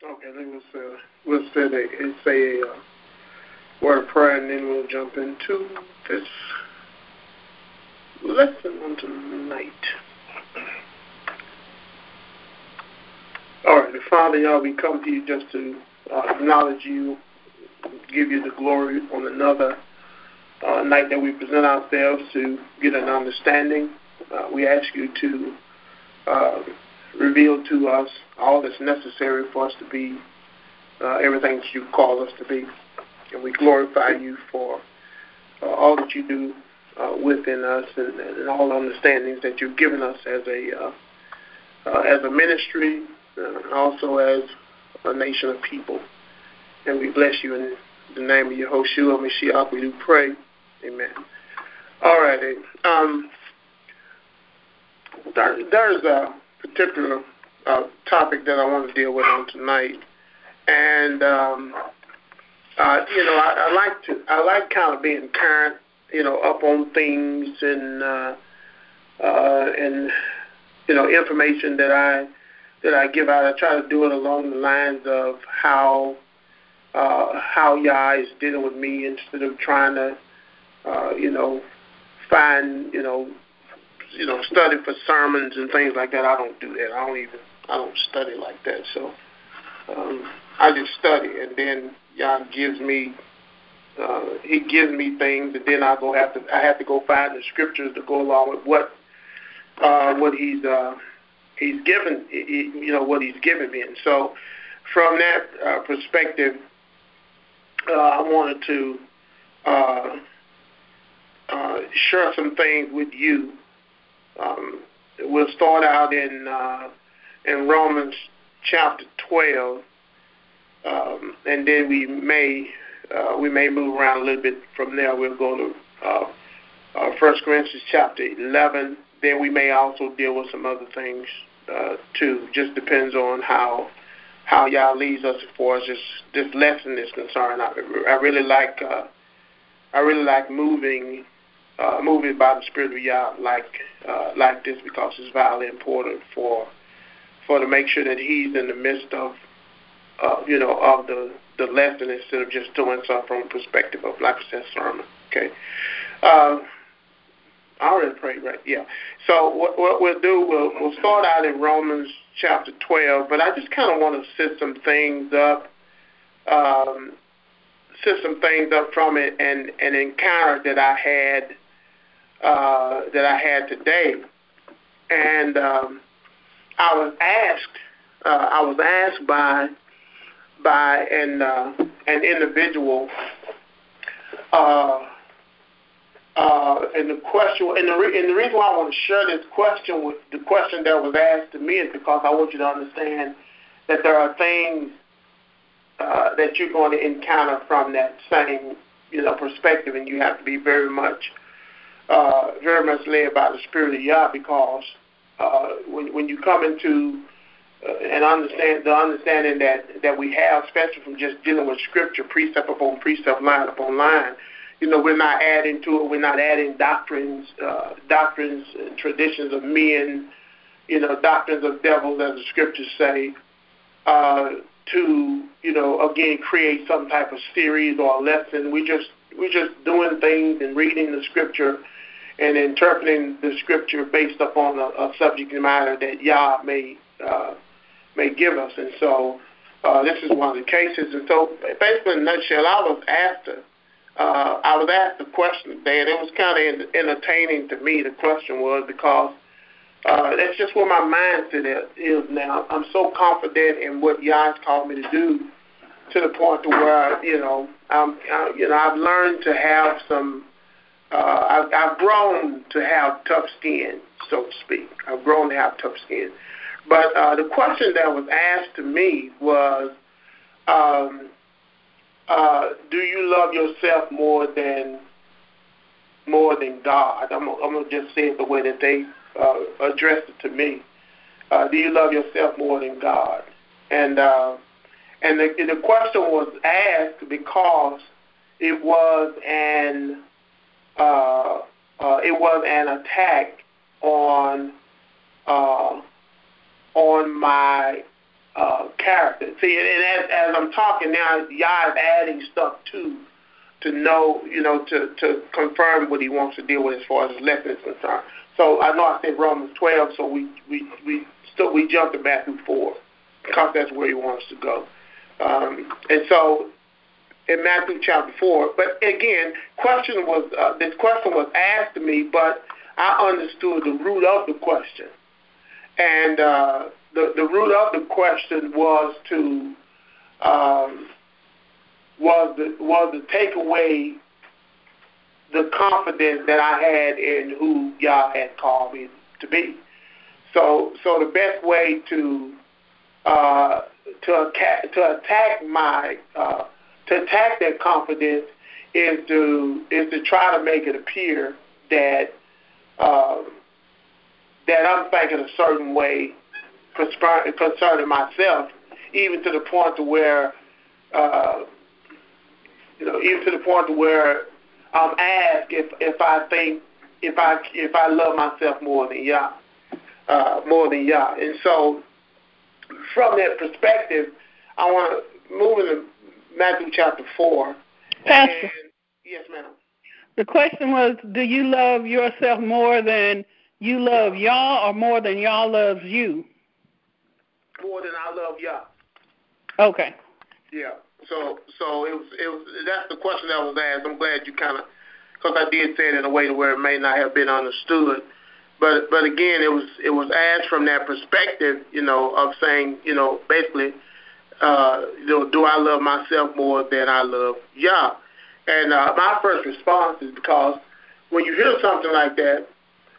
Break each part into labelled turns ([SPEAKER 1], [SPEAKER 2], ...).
[SPEAKER 1] Okay, then say a word of prayer, and then we'll jump into this lesson on tonight. All right, Father, y'all, we come to you just to acknowledge you, give you the glory on another night that we present ourselves to get an understanding. We ask you to reveal to us all that's necessary for us to be everything that you've called us to be. And we glorify you for all that you do within us and all understandings that you've given us as a ministry, also as a nation of people. And we bless you in the name of Yehoshua Mashiach. We do pray. Amen. All righty. There's a particular topic that I want to deal with on tonight, and I like kind of being current, up on things and information that I give out. I try to do it along the lines of how Yah is dealing with me instead of trying to find study for sermons and things like that. I don't do that. I don't study like that. So I just study, and then Yah gives me He gives me things, and then I have to go find the scriptures to go along with what He's given what He's given me. And so from that perspective, I wanted to share some things with you. We'll start out in Romans chapter 12, and then we may move around a little bit from there. We'll go to 1 Corinthians chapter 11. Then we may also deal with some other things too. Just depends on how Yah leads us as far as this lesson is concerned. I really like moving by the Spirit of Yah like this, because it's vitally important for to make sure that He's in the midst of the lesson, instead of just doing something from a perspective of, like I said, sermon. Okay. I already prayed, right? Yeah. So what we'll do, we'll start out in Romans chapter 12, but I just kind of want to set some things up from it, and an encounter that I had today, and I was asked by an individual, and the question, and the reason why I want to share this question with the question that was asked to me is because I want you to understand that there are things that you're going to encounter from that same perspective, and you have to be very much led by the Spirit of Yah, because when you come into and understanding that we have, especially from just dealing with Scripture, precept upon precept, line upon line, we're not adding to it. We're not adding doctrines and traditions of men, doctrines of devils, as the Scriptures say, to again create some type of series or a lesson. We're just doing things and reading the Scripture and interpreting the Scripture based upon a subject matter that Yah may give us. And so this is one of the cases. And so basically, in a nutshell, I was asked a question today, and it was kind of entertaining to me. The question was, because that's just where my mindset is now. I'm so confident in what Yah has called me to do, to the point to where I've learned to have some. I've grown to have tough skin, so to speak. I've grown to have tough skin. But the question that was asked to me was, do you love yourself more than God? I'm gonna just say it the way that they addressed it to me. Do you love yourself more than God? And the question was asked because it was an attack on my character. See, and as I'm talking now, Yah is adding stuff to know, to confirm what he wants to deal with as far as his lesson is concerned. So I know I said Romans 12, so we jumped to Matthew 4 because that's where he wants to go. And so in Matthew chapter 4, but again, this question was asked to me, but I understood the root of the question, and the root of the question was to take away the confidence that I had in who Yah had called me to be. So the best way to attack that confidence is to try to make it appear that I'm thinking a certain way concerning myself, even to the point to where I'm asked if I love myself more than Yah. And so from that perspective, I want to move into Matthew chapter 4.
[SPEAKER 2] Pastor.
[SPEAKER 1] Yes, ma'am.
[SPEAKER 2] The question was, do you love yourself more than you love Yah, or more than Yah loves you?
[SPEAKER 1] More than I love Yah.
[SPEAKER 2] Okay.
[SPEAKER 1] Yeah. So it was that's the question that was asked. I'm glad you because I did say it in a way to where it may not have been understood. But again, it was asked from that perspective, of saying, basically, do I love myself more than I love Yah? And my first response is because when you hear something like that,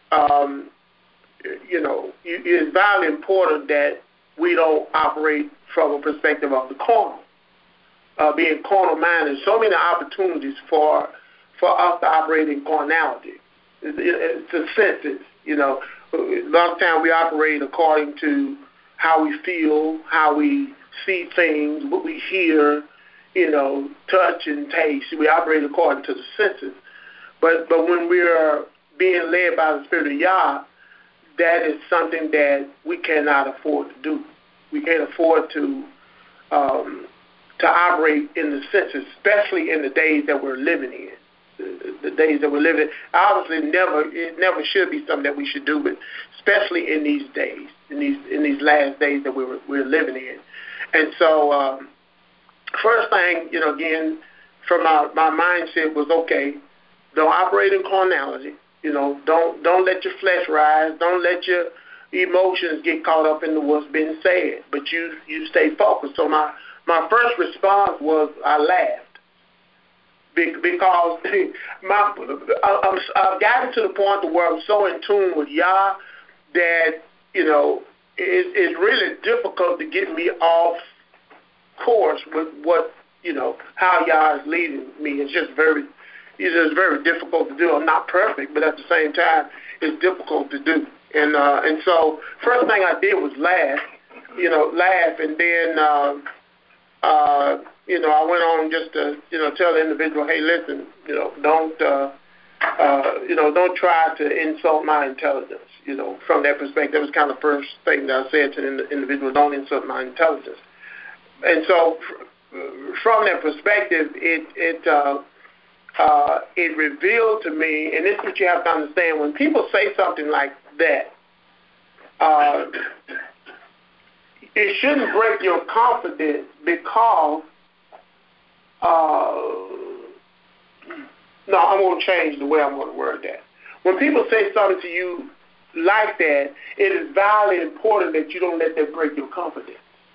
[SPEAKER 1] it's vitally important that we don't operate from a perspective of the carnal, being carnal-minded. So many opportunities for us to operate in carnality. It's the senses. A lot of times we operate according to how we feel, how we see things, what we hear, touch and taste. We operate according to the senses. But when we are being led by the Spirit of Yah, that is something that we cannot afford to do. We can't afford to operate in the senses, especially in the days that we're living in. The days that we're living in. Obviously, it never should be something that we should do, but especially in these days, in these last days that we're living in. And so, first thing, again, from my mindset was, okay, don't operate in carnality. Don't let your flesh rise. Don't let your emotions get caught up in what's been said. But you stay focused. So my first response was I laughed. Because I've gotten to the point to where I'm so in tune with Yah that, it's really difficult to get me off course with how Yah is leading me. It's just very difficult to do. I'm not perfect, but at the same time, it's difficult to do. And so first thing I did was laugh, and then I went on just to, tell the individual, hey, listen, don't try to insult my intelligence. From that perspective, that was kind of the first thing that I said to the individual, don't insult my intelligence. And so from that perspective, it revealed to me, and this is what you have to understand, when people say something like that, it shouldn't break your confidence because, no, I'm going to change the way I'm going to word that. When people say something to you like that, it is vitally important that you don't let that break your confidence.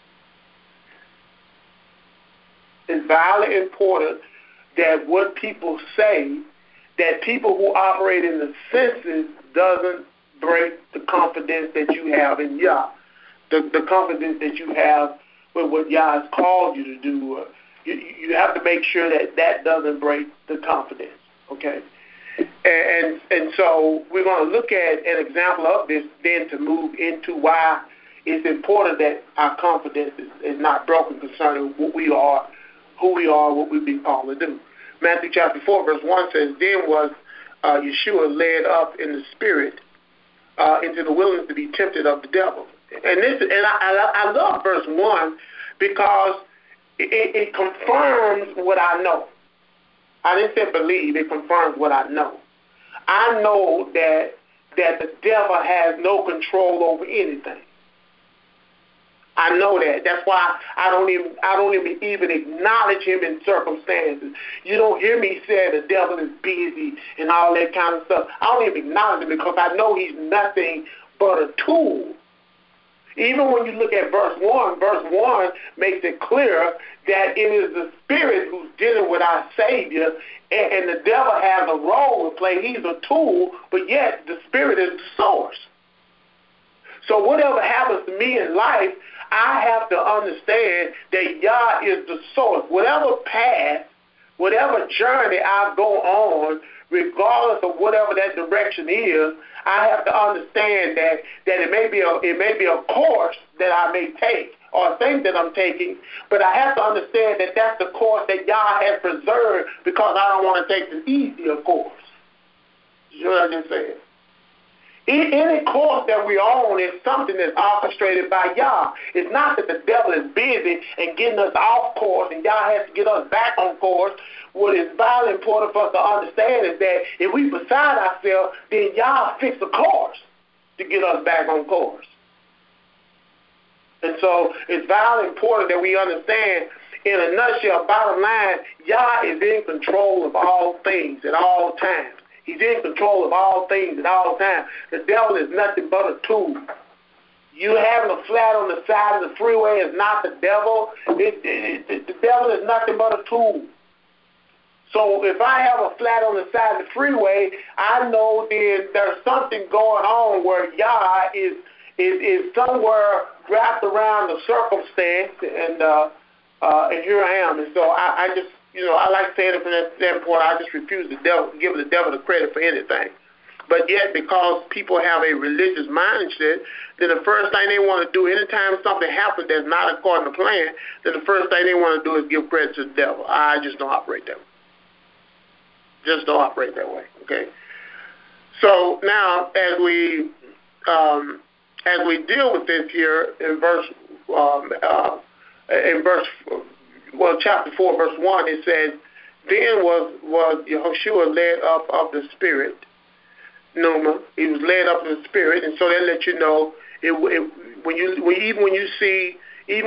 [SPEAKER 1] It's vitally important that what people say, that people who operate in the senses doesn't break the confidence that you have in Yah, the confidence that you have with what Yah has called you to do. You have to make sure that doesn't break the confidence, okay? And so we're going to look at an example of this then to move into why it's important that our confidence is not broken concerning what we are, who we are, what we've been called to do. Matthew chapter 4, verse 1 says, then was Yeshua led up in the spirit into the wilderness to be tempted of the devil. And I love verse 1 because it confirms what I know. I didn't say believe, it confirms what I know. I know that the devil has no control over anything. I know that. That's why I don't even acknowledge him in circumstances. You don't hear me say the devil is busy and all that kind of stuff. I don't even acknowledge him because I know he's nothing but a tool. Even when you look at verse 1 makes it clear that it is the Spirit who's dealing with our Savior, and the devil has a role to play. He's a tool, but yet the Spirit is the source. So whatever happens to me in life, I have to understand that Yah is the source. Whatever path, whatever journey I go on, regardless of whatever that direction is, I have to understand that it may be a course that I may take or a thing that I'm taking, but I have to understand that that's the course that Yah has preserved because I don't want to take the easier course. You know what I'm saying? Any course that we're on is something that's orchestrated by Yah. It's not that the devil is busy and getting us off course and Yah has to get us back on course. What is vitally important for us to understand is that if we beside ourselves, then Yah fix a course to get us back on course. And so it's vitally important that we understand, in a nutshell, bottom line, Yah is in control of all things at all times. He's in control of all things at all times. The devil is nothing but a tool. You having a flat on the side of the freeway is not the devil. The devil is nothing but a tool. So if I have a flat on the side of the freeway, I know then there's something going on where Yah is somewhere wrapped around the circumstance, and here I am. And so I just, I like saying it from that standpoint. I just refuse to give the devil the credit for anything. But yet, because people have a religious mindset, then the first thing they want to do, anytime something happens that's not according to plan, then the first thing they want to do is give credit to the devil. I just don't operate that way. Just don't operate that way. Okay. So now, as we deal with this here in chapter 4, verse 1, it says, "Then was Yehoshua led up of the Spirit." Numa, he was led up in the Spirit, and so that lets you know when you see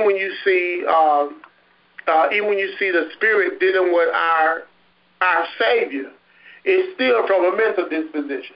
[SPEAKER 1] the Spirit dealing with our Savior, it's still from a mental disposition.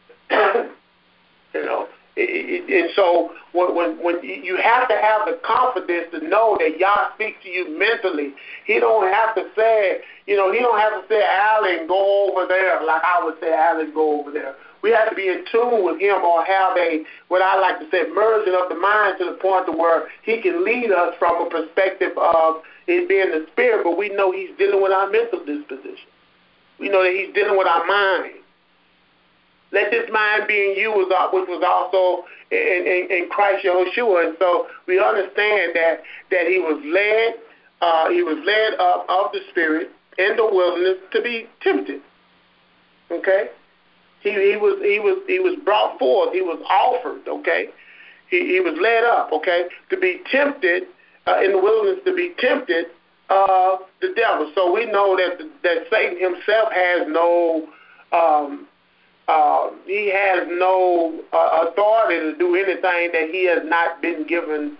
[SPEAKER 1] And so when you have to have the confidence to know that Yah speaks to you mentally. He don't have to say, he don't have to say, Alan, go over there, like I would say, Alan, go over there. We have to be in tune with him, or have what I like to say, merging of the mind to the point to where he can lead us from a perspective of it being the Spirit, but we know he's dealing with our mental disposition. We know that he's dealing with our mind. Let this mind be in you, which was also in Christ Yahushua. And so we understand that he was led up of the Spirit in the wilderness to be tempted. Okay? He was brought forth. He was offered. Okay? He was led up. Okay? To be tempted in the wilderness, to be tempted of the devil. So we know that Satan himself has no. He has no authority to do anything that he has not been given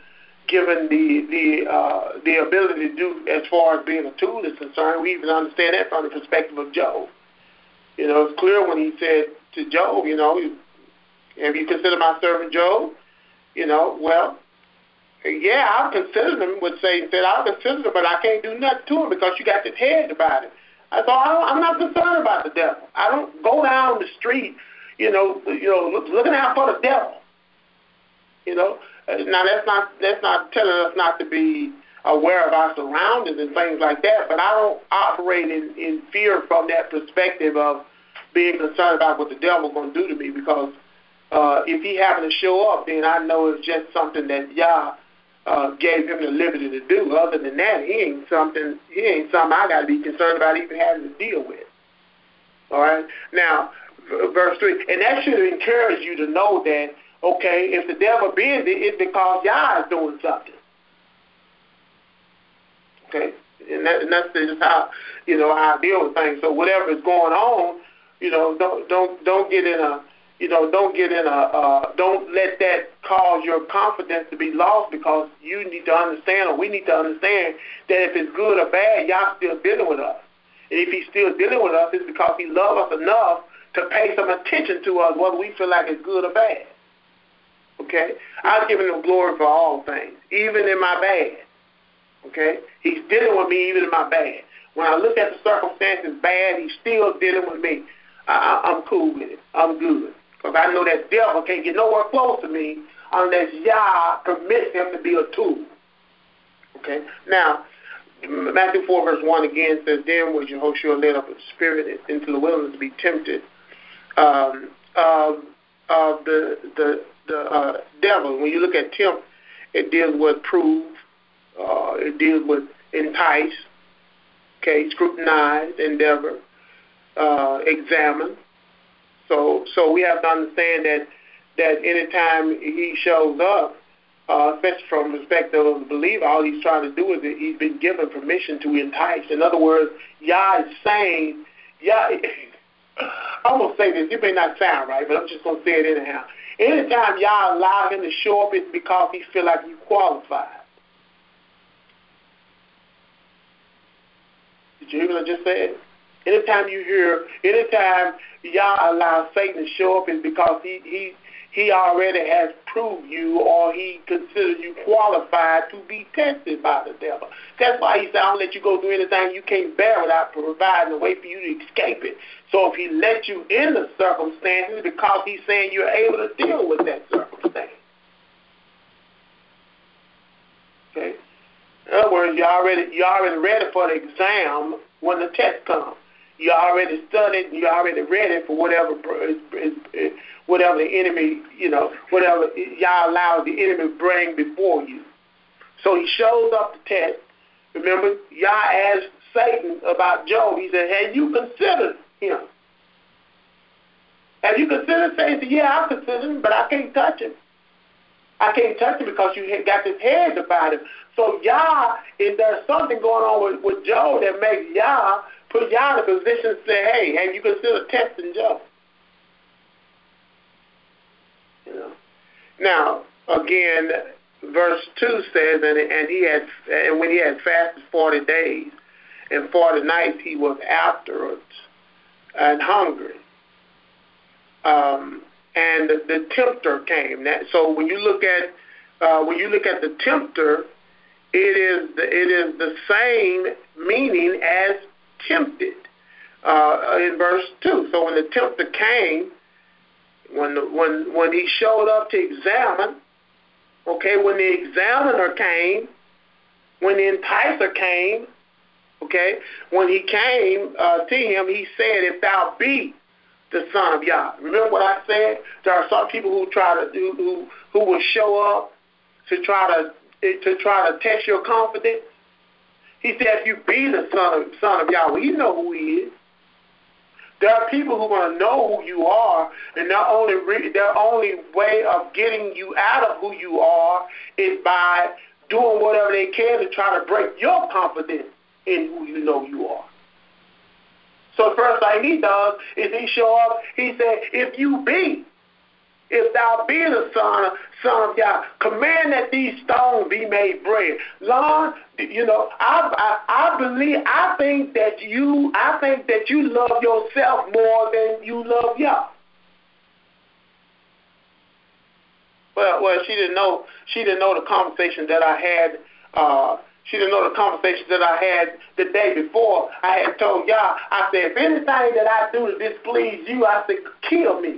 [SPEAKER 1] the ability to do as far as being a tool is concerned. We even understand that from the perspective of Job. It's clear when he said to Job, have you considered my servant Job? Well, yeah, I've considered him, what Satan said. I've considered him, but I can't do nothing to him because you got this hedge about it. So I'm not concerned about the devil. I don't go down the street, looking out for the devil. Now that's not telling us not to be aware of our surroundings and things like that. But I don't operate in fear from that perspective of being concerned about what the devil's going to do to me. Because if he happens to show up, then I know it's just something that Yah gave him the liberty to do. Other than that, he ain't something I got to be concerned about even having to deal with. All right. Now, verse 3, and that should encourage you to know that, okay, if the devil busy, it's because Yah is doing something. Okay, and that's just how how I deal with things. So whatever is going on, don't get in a don't let that cause your confidence to be lost, because you need to understand, or we need to understand, that if it's good or bad, Yah's still dealing with us. And if he's still dealing with us, it's because he loves us enough to pay some attention to us, whether we feel like it's good or bad. Okay? I've given him glory for all things, even in my bad. Okay? He's dealing with me even in my bad. When I look at the circumstances bad, he's still dealing with me. I'm cool with it. I'm good. Because I know that devil can't get nowhere close to me unless Yah permits him to be a tool. Okay? Now, Matthew 4 verse 1 again says, then was Yehoshua led up in spirit into the wilderness to be tempted of the devil. When you look at tempt, it deals with prove, it deals with entice, okay, scrutinize, endeavor, examine. So we have to understand that anytime he shows up, especially from the perspective of the believer, all he's trying to do is that he's been given permission to entice. In other words, Yah is saying, I'm going to say this, it may not sound right, but I'm just going to say it anyhow. Anytime Yah allow him to show up, it's because he feel like he's qualified. Did you hear what I just said? Anytime Yah allows Satan to show up, it's because he already has proved you, or he considers you qualified to be tested by the devil. That's why he said, I don't let you go through anything you can't bear without providing a way for you to escape it. So if he let you in the circumstances, because he's saying you're able to deal with that circumstance. Okay? In other words, you're already ready for the exam when the test comes. You already studied, you already ready for whatever the enemy, whatever Yah allows the enemy to bring before you. So he shows up to test. Remember, Yah asked Satan about Job. He said, have you considered him? Have you considered Satan? He said, yeah, I've considered him, but I can't touch him. I can't touch him because you got this hedge about him. So Yah, if there's something going on with Job that makes Yah, put Yah in a position to say, hey, have you considered testing Job? Now, again, verse 2 says, and when he had fasted 40 days and 40 nights, he was afterwards and hungry. And the tempter came. So when you look at the tempter, it is the same meaning as tempted in verse 2. So when the tempter came, when he showed up to examine, okay, when the examiner came, when the enticer came, okay, when he came to him, he said, if thou be the Son of Yah. Remember what I said? There are some people who will show up to try to test your confidence. He said, if you be the son of Yahweh, you know who he is. There are people who want to know who you are, and their only way of getting you out of who you are is by doing whatever they can to try to break your confidence in who you know you are. So the first thing he does is he show up, he said, if thou be the son of Yah, command that these stones be made bread. Lord, I think that you love yourself more than you love Yah. Well, she didn't know the conversation that I had. She didn't know the conversation that I had the day before. I had told Yah, I said, if anything that I do to displease you, I said, kill me.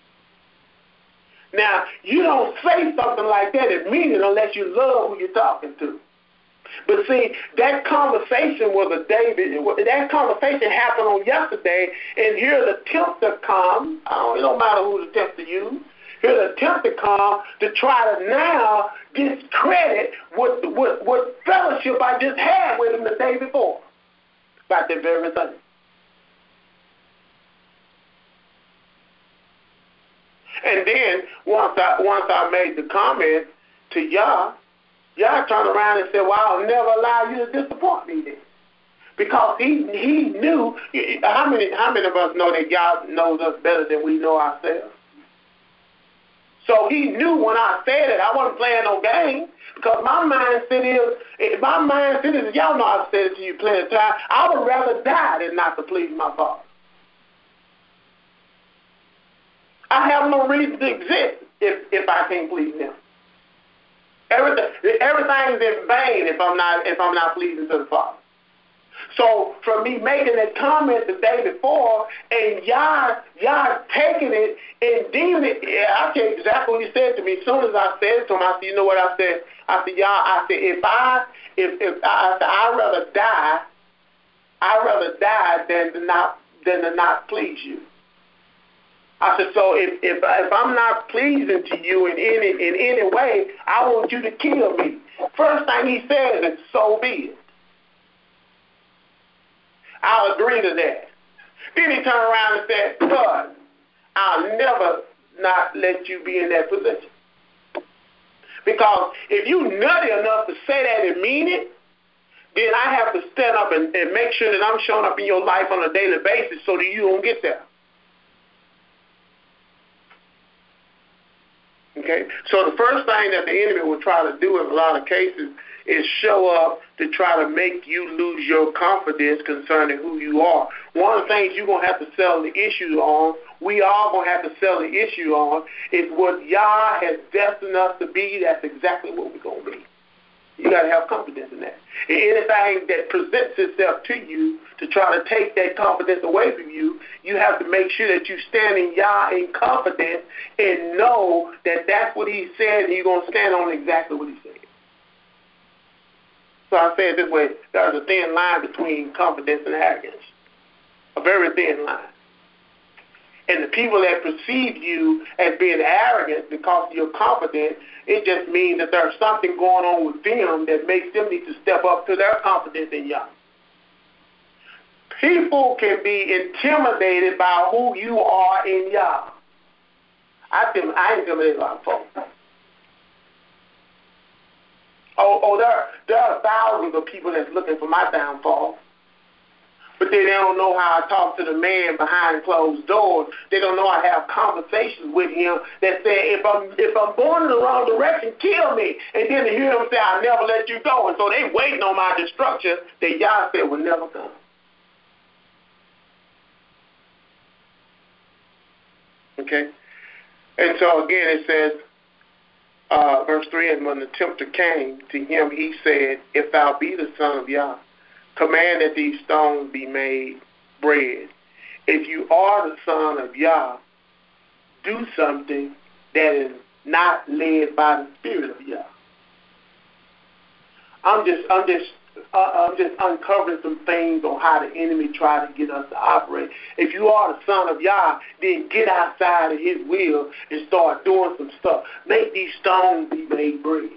[SPEAKER 1] Now, you don't say something like that and mean it unless you love who you're talking to. But see, that conversation that conversation happened on yesterday, and here the tempter come. It don't matter who the tempter used. Here the tempter come to try to now discredit what fellowship I just had with him the day before about that very thing. And then once I made the comment to Yah, Yah turned around and said, well, I'll never allow you to disappoint me then. Because he knew, how many of us know that Yah knows us better than we know ourselves? So he knew when I said it, I wasn't playing no game. Because my mindset is, y'all know I've said it to you plenty of times, I would rather die than not to please my Father. I have no reason to exist if I can't please him. Everything's in vain if I'm not pleasing to the Father. So for me making that comment the day before and y'all taking it and deeming it, I'll tell you exactly what he said to me. As soon as I said it to him, I said, you know what I said? I said, I'd rather die than to not please you. I said, so if I'm not pleasing to you in any way, I want you to kill me. First thing he says is, so be it. I'll agree to that. Then he turned around and said, God, I'll never not let you be in that position. Because if you nutty enough to say that and mean it, then I have to stand up and make sure that I'm showing up in your life on a daily basis so that you don't get there. Okay? So the first thing that the enemy will try to do in a lot of cases is show up to try to make you lose your confidence concerning who you are. One of the things you're going to have to sell the issue on, we all going to have to sell the issue on, is what Yah has destined us to be. That's exactly what we're going to be. You got to have confidence in that. And anything that presents itself to you to try to take that confidence away from you, you have to make sure that you stand in Yah in confidence and know that that's what he said and you're going to stand on exactly what he said. So I say it this way, there's a thin line between confidence and arrogance. A very thin line. And the people that perceive you as being arrogant because you're confident, it just means that there's something going on with them that makes them need to step up to their confidence in Yah. People can be intimidated by who you are in Yah. I intimidate a lot of folks. There are thousands of people that's looking for my downfall. But they don't know how I talk to the man behind closed doors. They don't know I have conversations with him that say, if I'm going in the wrong direction, kill me. And then to hear him say, I'll never let you go. And so they waiting on my destruction that Yah said will never come. Okay? And so again it says, verse 3, and when the tempter came to him, he said, if thou be the Son of Yah, command that these stones be made bread. If you are the Son of Yah, do something that is not led by the Spirit of Yah. I'm just uncovering some things on how the enemy tries to get us to operate. If you are the Son of Yah, then get outside of his will and start doing some stuff. Make these stones be made bread.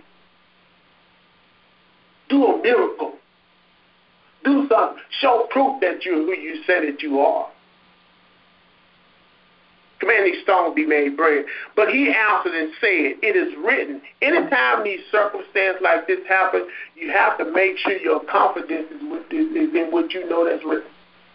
[SPEAKER 1] Do a miracle. Do something. Show proof that you're who you say that you are. Command these stones be made bread. But he answered and said, it is written. Anytime these circumstances like this happen, you have to make sure your confidence is in what you know that's written.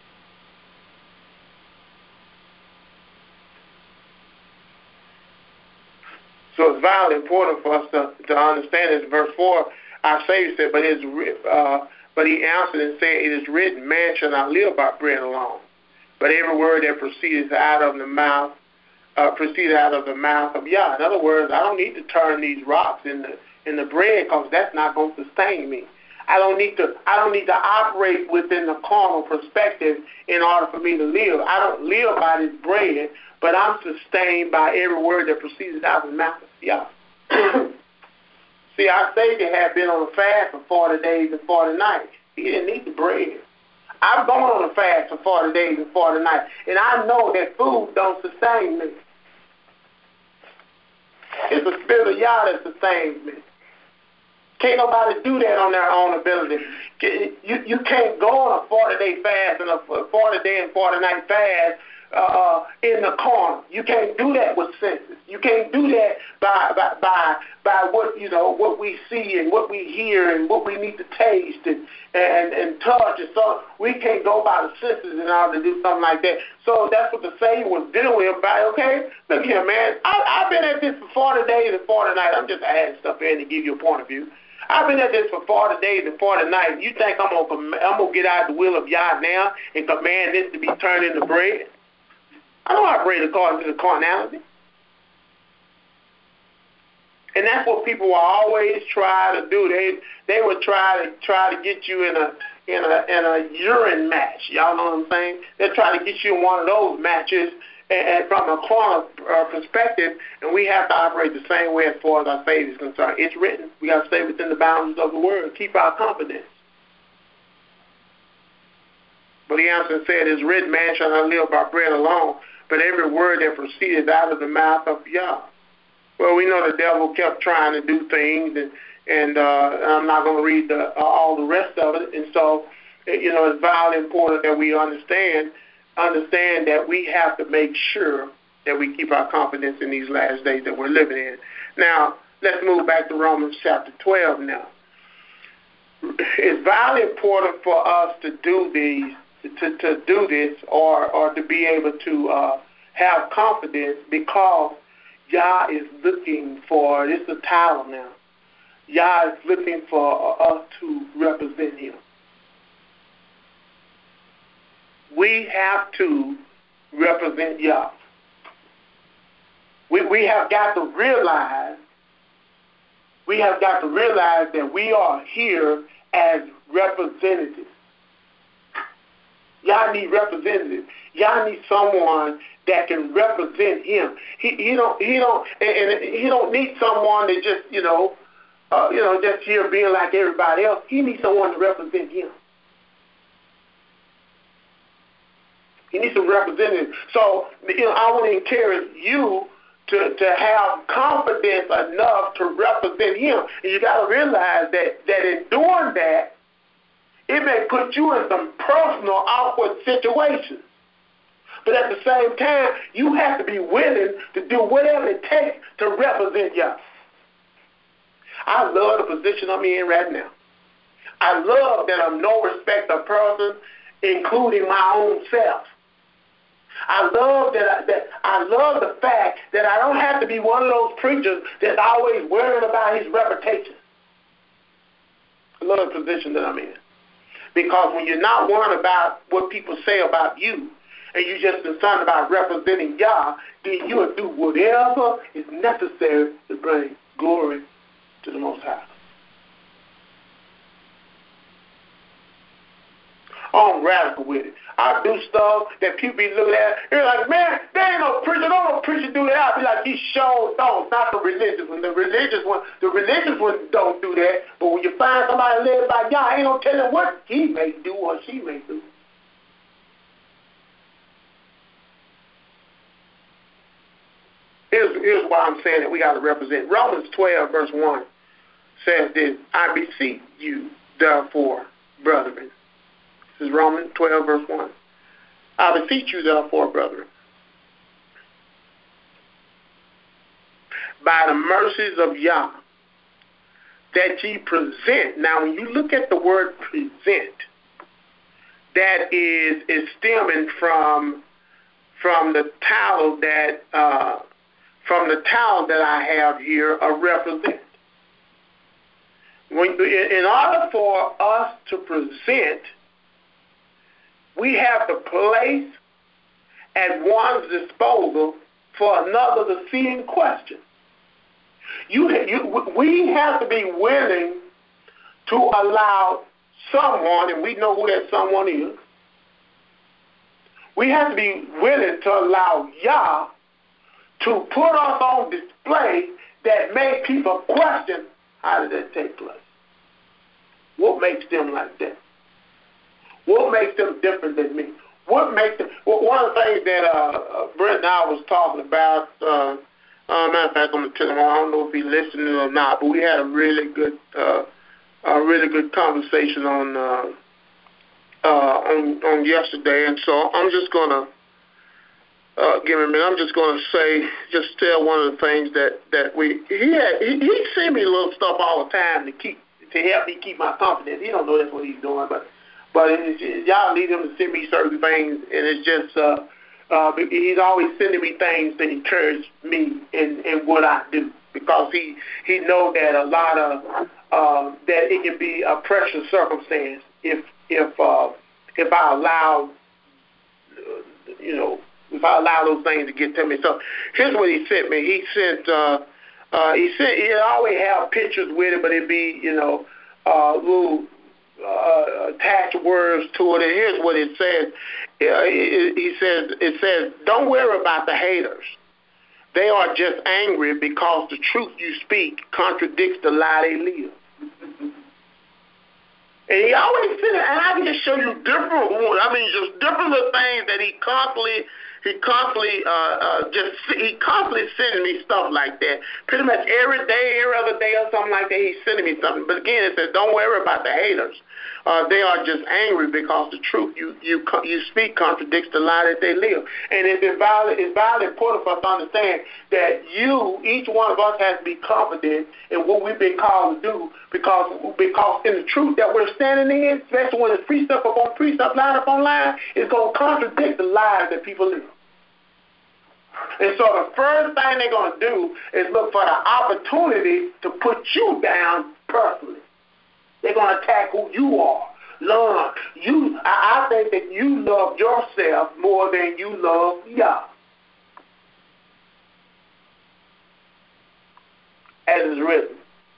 [SPEAKER 1] So it's vitally important for us to understand this. Verse 4, our Savior said, but he answered and said, it is written, man shall not live by bread alone, but every word that proceeds out of the mouth of Yah. In other words, I don't need to turn these rocks in the bread because that's not going to sustain me. I don't need to operate within the carnal perspective in order for me to live. I don't live by this bread, but I'm sustained by every word that proceeds out of the mouth of Yah. See, our Savior had been on a fast for 40 days and 40 nights. He didn't need the bread. I've gone on a fast for 40 days and 40 nights, and I know that food don't sustain me. It's the Spirit of Yah that sustains me. Can't nobody do that on their own ability. You can't go on a 40-day fast and a 40-day and 40-night fast in the corner. You can't do that with senses. You can't do that by what what we see and what we hear and what we need to taste and touch. And so we can't go by the senses in order to do something like that. So that's what the Savior was dealing with. Okay, look here, man. I've been at this for 40 days and 40 nights. I'm just adding stuff in to give you a point of view. I've been at this for 40 days and 40 nights. You think I'm gonna get out of the will of Yah now and command this to be turned into bread? I don't operate according to the carnality. And that's what people will always try to do. They would try to get you in a urine match. Y'all know what I'm saying? They'll try to get you in one of those matches. And from a corner perspective, and we have to operate the same way as far as our faith is concerned. It's written. We got to stay within the boundaries of the word. Keep our confidence. But he answered and said, "It's written, man shall not live by bread alone, but every word that proceeded out of the mouth of Yah." Well, we know the devil kept trying to do things, and I'm not going to read all the rest of it. And so, it's vitally important that we understand that we have to make sure that we keep our confidence in these last days that we're living in. Now, let's move back to Romans chapter 12 now. It's vitally important for us to do this or to be able to have confidence, because Yah is looking for, this is the title now, Yah is looking for us to represent him. We have to represent Yah. We have got to realize that we are here as representatives. Y'all need representatives. Y'all need someone that can represent him. He don't need someone that just here being like everybody else. He needs someone to represent him. He needs some representatives. So, I want to encourage you to have confidence enough to represent him. And you got to realize that in doing that, it may put you in some personal awkward situations. But at the same time, you have to be willing to do whatever it takes to represent Yah. I love the position I'm in right now. I love that I'm no respecter of person, including my own self. I love I love the fact that I don't have to be one of those preachers that's always worrying about his reputation. I love the position that I'm in. Because when you're not worrying about what people say about you, and you're just concerned about representing Yah, then you'll do whatever is necessary to bring glory to the Most High. I'm radical with it. I do stuff that people be looking at. They're like, man, there ain't no preacher. No preacher do that. I be like, he sure don't. Not the religious one. The religious one don't do that. But when you find somebody led by Yah, ain't no telling what he may do or she may do. Here's why I'm saying that we got to represent. Romans 12, verse 1 says this: I beseech you, therefore, brethren. This is Romans 12, verse 1. I beseech you, therefore, brethren, by the mercies of Yah, that ye present. Now, when you look at the word present, that is stemming from the title that I have here, a represent. In order for us to present, we have to place at one's disposal for another to see in question. We have to be willing to allow someone, and we know who that someone is, we have to be willing to allow Yah to put us on display that make people question, how did that take place? What makes them like that? What makes them different than me? What makes them? Well, one of the things that Brent and I was talking about, matter of fact, I'm gonna tell him. I don't know if he's listening or not, but we had a really good conversation on yesterday, and so I'm just gonna give me a minute. I'm just going to just tell one of the things that he sent me little stuff all the time to help me keep my confidence. He don't know that's what he's doing, but y'all need him to send me certain things, and it's just he's always sending me things to encourage me in what I do, because he know that a lot of that it can be a pressure circumstance if I allow if I allow those things to get to me. So here's what he sent me. He always have pictures with it, but it'd be little attached words to it. And here's what it says. It says, don't worry about the haters. They are just angry because the truth you speak contradicts the lie they live. And he always said it, and I can just show you different things that he constantly sending me stuff like that. Pretty much every day, every other day or something like that, he's sending me something. But again, it says, don't worry about the haters. They are just angry because the truth you speak contradicts the lie that they live. And it's vitally important for us to understand that each one of us has to be confident in what we've been called to do, because in the truth that we're standing in, especially when it's precept upon precept, line upon line, it's going to contradict the lies that people live. And so the first thing they're going to do is look for the opportunity to put you down personally. They're going to attack who you are. Love you. I think that you love yourself more than you love Yah. As is written.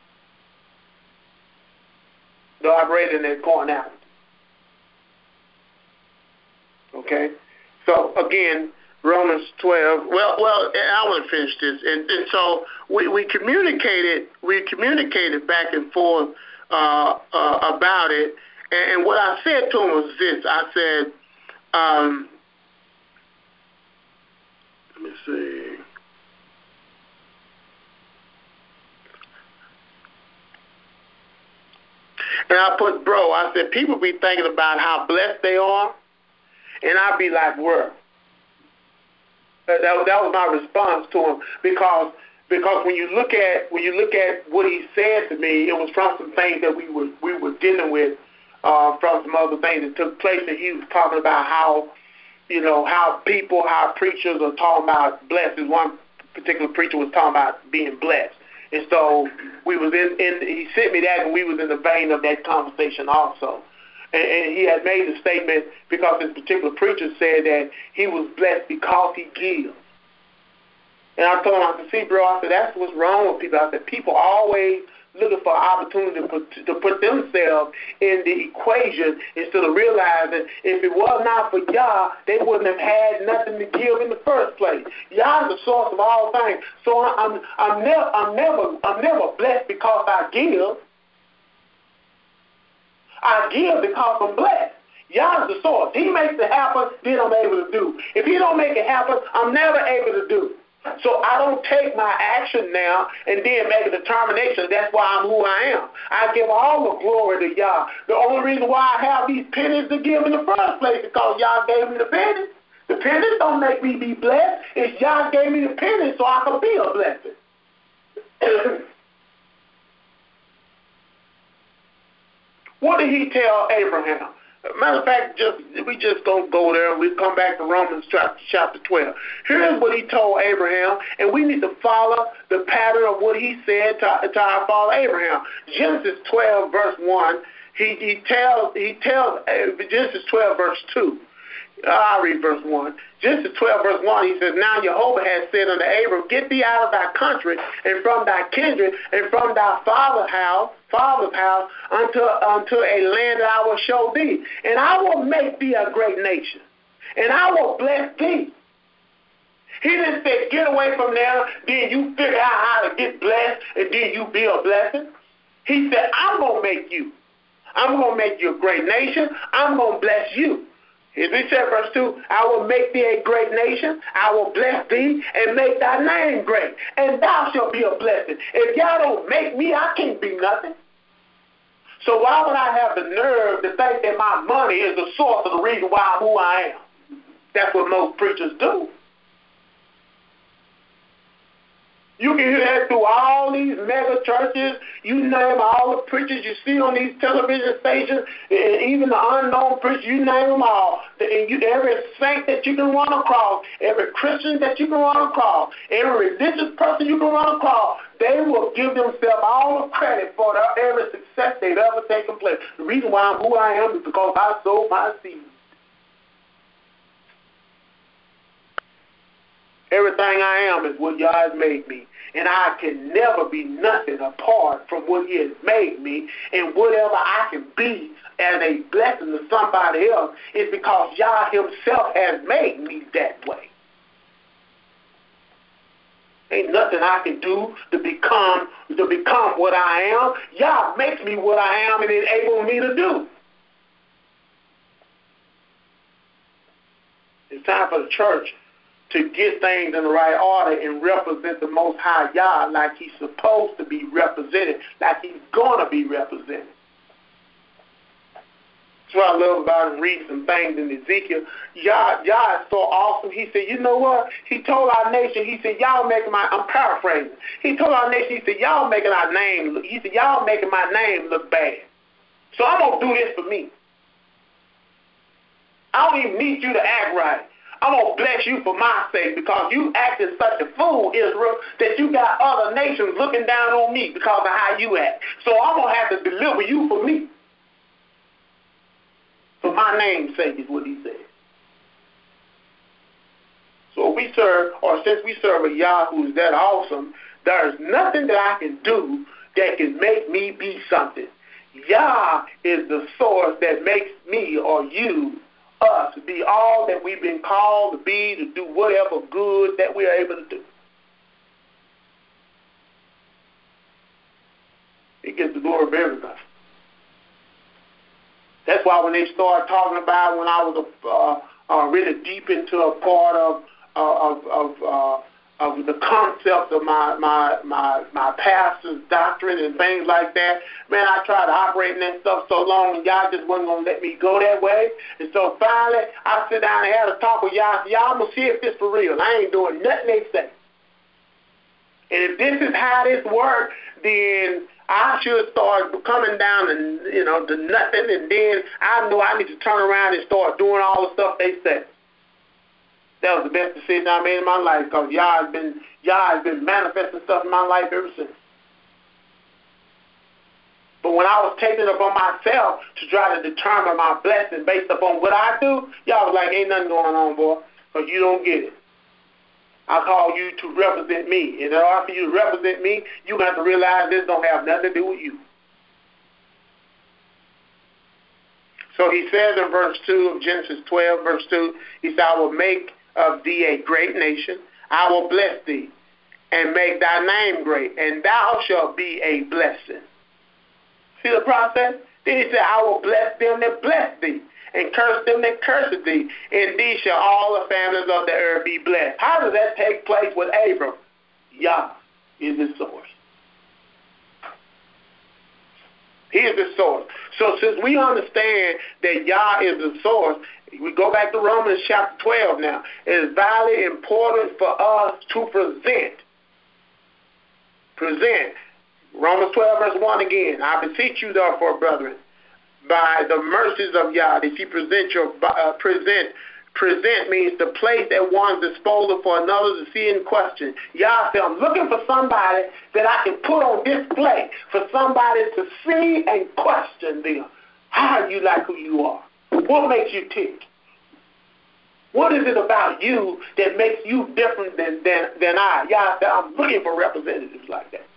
[SPEAKER 1] Though I've read it and point out. Okay? So again, Romans 12. Well, I want to finish this. And so we communicated back and forth about it, and what I said to him was this. I said, let me see. And I said, people be thinking about how blessed they are, and I'd be like, where? That was my response to him, because when you look at what he said to me, it was from some things that we were dealing with, from some other things that took place, and he was talking about how preachers are talking about blessed. One particular preacher was talking about being blessed, and so we was he sent me that, and we was in the vein of that conversation also. And he had made the statement, because this particular preacher said that he was blessed because he gives. And I told him, I said, see, bro, I said, that's what's wrong with people. I said, people always looking for an opportunity to put themselves in the equation instead of realizing if it was not for Yah, they wouldn't have had nothing to give in the first place. Yah is the source of all things. So I'm never blessed because I give. I give because I'm blessed. Yah is the source. He makes it happen, then I'm able to do. If he don't make it happen, I'm never able to do. So I don't take my action now and then make a determination that's why I'm who I am. I give all the glory to Yah. The only reason why I have these pennies to give in the first place is because Yah gave me the pennies. The pennies don't make me be blessed. It's Yah gave me the pennies so I can be a blessing. What did he tell Abraham? Matter of fact, we just don't go there. We come back to Romans chapter 12. Here's what he told Abraham, and we need to follow the pattern of what he said to our father Abraham. Genesis 12, verse 1, he tells Genesis 12, verse 2. I'll read verse 1. Genesis 12, verse 1, he says, now Jehovah has said unto Abram, get thee out of thy country, and from thy kindred, and from thy father's house, unto a land that I will show thee. And I will make thee a great nation, and I will bless thee. He didn't say, get away from there, then you figure out how to get blessed, and then you be a blessing. He said, I'm going to make you. I'm going to make you a great nation. I'm going to bless you. As we said, verse 2, I will make thee a great nation, I will bless thee, and make thy name great, and thou shalt be a blessing. If y'all don't make me, I can't be nothing. So why would I have the nerve to think that my money is the source of the reason why I'm who I am? That's what most preachers do. You can hear that through all these mega churches. You name all the preachers you see on these television stations, and even the unknown preachers, you name them all. Every saint that you can run across, every Christian that you can run across, every religious person you can run across, they will give themselves all the credit for every success they've ever taken place. The reason why I'm who I am is because I sowed my seed. Everything I am is what God has made me. And I can never be nothing apart from what He has made me. And whatever I can be as a blessing to somebody else is because Yah Himself has made me that way. Ain't nothing I can do to become what I am. Yah makes me what I am and enables me to do. It's time for the church to get things in the right order and represent the Most High Yah like He's supposed to be represented, like He's going to be represented. That's what I love about him reading some things in Ezekiel. Yah is so awesome. He said, you know what? He told our nation, he said, y'all making I'm paraphrasing. He told our nation, he said, y'all making our name look, he said, y'all making my name look bad. So I'm going to do this for me. I don't even need you to act right. I'm going to bless you for my sake because you acted such a fool, Israel, that you got other nations looking down on me because of how you act. So I'm going to have to deliver you for me. For my name's sake is what he said. So since we serve a Yah who is that awesome, there's nothing that I can do that can make me be something. Yah is the source that makes me or you, us, be all that we've been called to be, to do whatever good that we are able to do. He gets the glory of everybody. That's why when they started talking about when I was really deep into a part of the concepts of my pastor's doctrine and things like that, man, I tried to operate in that stuff so long, and y'all just wasn't going to let me go that way. And so finally, I sit down and had a talk with y'all. Y'all going to see if this for real. I ain't doing nothing they say. And if this is how this works, then I should start coming down and, to nothing, and then I know I need to turn around and start doing all the stuff they say. That was the best decision I made in my life because Yah has been manifesting stuff in my life ever since. But when I was taking it upon myself to try to determine my blessing based upon what I do, y'all was like, ain't nothing going on, boy, because you don't get it. I call you to represent me. And in order for you to represent me, you have to realize this don't have nothing to do with you. So he says in verse 2 of Genesis 12, verse 2, he said, I will make of thee a great nation. I will bless thee and make thy name great, and thou shalt be a blessing. See the process? Then he said, I will bless them that bless thee, and curse them that curse thee. In thee shall all the families of the earth be blessed. How does that take place with Abram? Yah is his source. He is the source. So since we understand that Yah is the source, we go back to Romans chapter 12 now. It is vitally important for us to present. Romans 12 verse 1 again. I beseech you therefore, brethren, by the mercies of Yah, that you present means to place at one's disposal for another to see in question. Yah said, I'm looking for somebody that I can put on display, for somebody to see and question them. How are you like who you are? What makes you tick? What is it about you that makes you different than I? Yah said, I'm looking for representatives like that.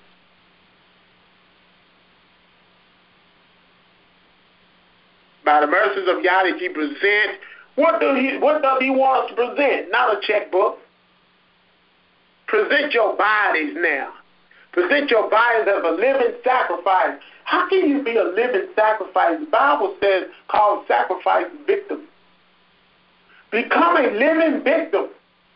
[SPEAKER 1] By the mercies of Yah that you present, what does he want us to present? Not a checkbook. Present your bodies now. Present your bodies as a living sacrifice. How can you be a living sacrifice? The Bible says called sacrifice victim. Become a living victim.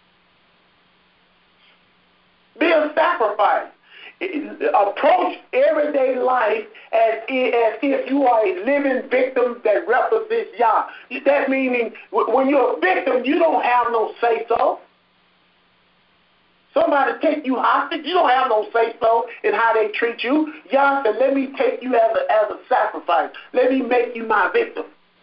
[SPEAKER 1] Be a sacrifice. Approach everyday life as if you are a living victim that represents Yah. That meaning when you're a victim, you don't have no say-so. Somebody take you hostage, you don't have no say-so in how they treat you. Yah said, let me take you as a sacrifice. Let me make you my victim.